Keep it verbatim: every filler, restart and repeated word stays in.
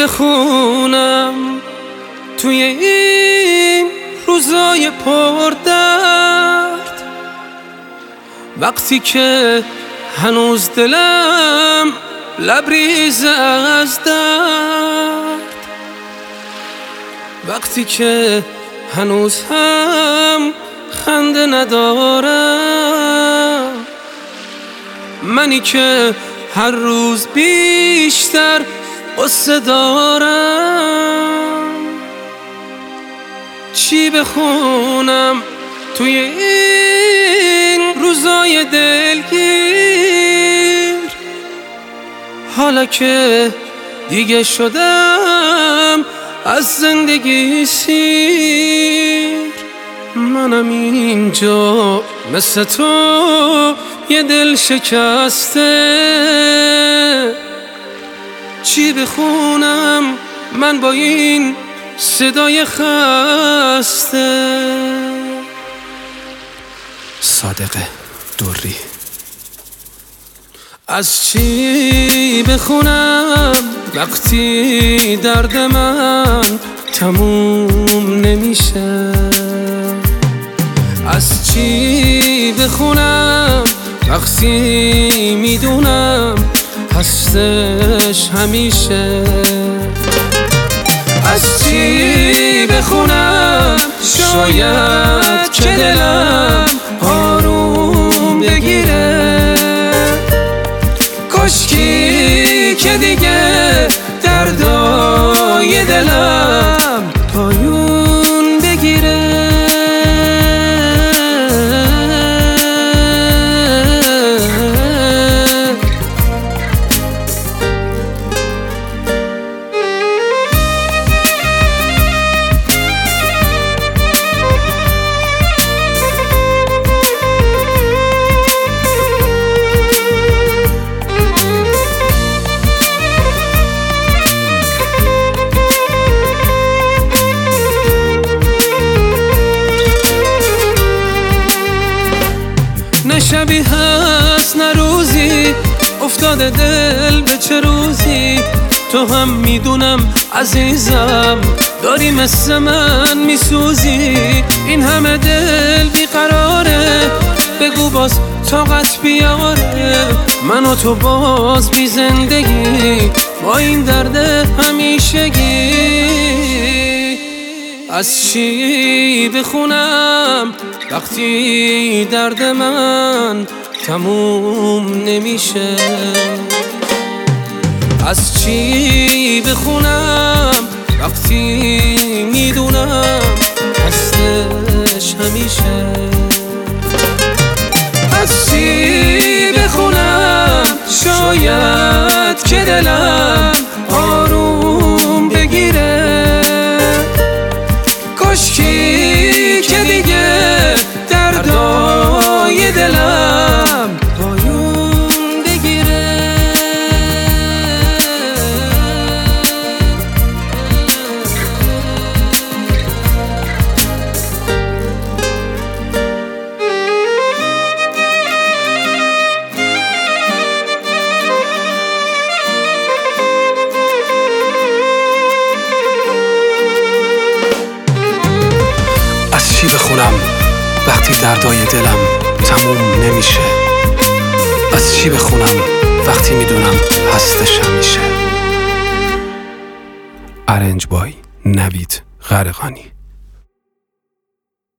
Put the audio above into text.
بخونم توی این روزای پر درد، وقتی که هنوز دلم لبریز از درد، وقتی که هنوز هم خنده ندارم، منی که هر روز بیشتر قصه دارم. چی بخونم توی این روزای دلگیر، حالا که دیگه شدم از زندگی سیر. منم اینجا مثل تو یه دل شکسته، چی بخونم من با این صدای خسته. صادق دوری. از چی بخونم وقتی درد من تموم نمیشه؟ از چی بخونم وقتی میدونم هستش همیشه؟ از چی بخونم شاید که دلم آروم بگیره؟ کاشکی که دیگه دردای دلم پایون بگیره. نه شبی هست نه روزی افتاده دل به چه روزی، تو هم میدونم عزیزم داری مثل من میسوزی. این همه دل بیقراره، بگو باز طاقت بیاره، من و تو باز بی زندگی با این درد همیشگی. از چی بخونم وقتی درد من تموم نمیشه؟ از چی بخونم وقتی میدونم هستش همیشه؟ از چی بخونم شاید که دلم آروم بگیره؟ کاشکی که دیگه دردای دلم پایون بگیره. از چی بخونم وقتی دردای دلم تموم نمیشه؟ از چی بخونم وقتی میدونم هستش همیشه؟ ارنج بای نوید غرقانی.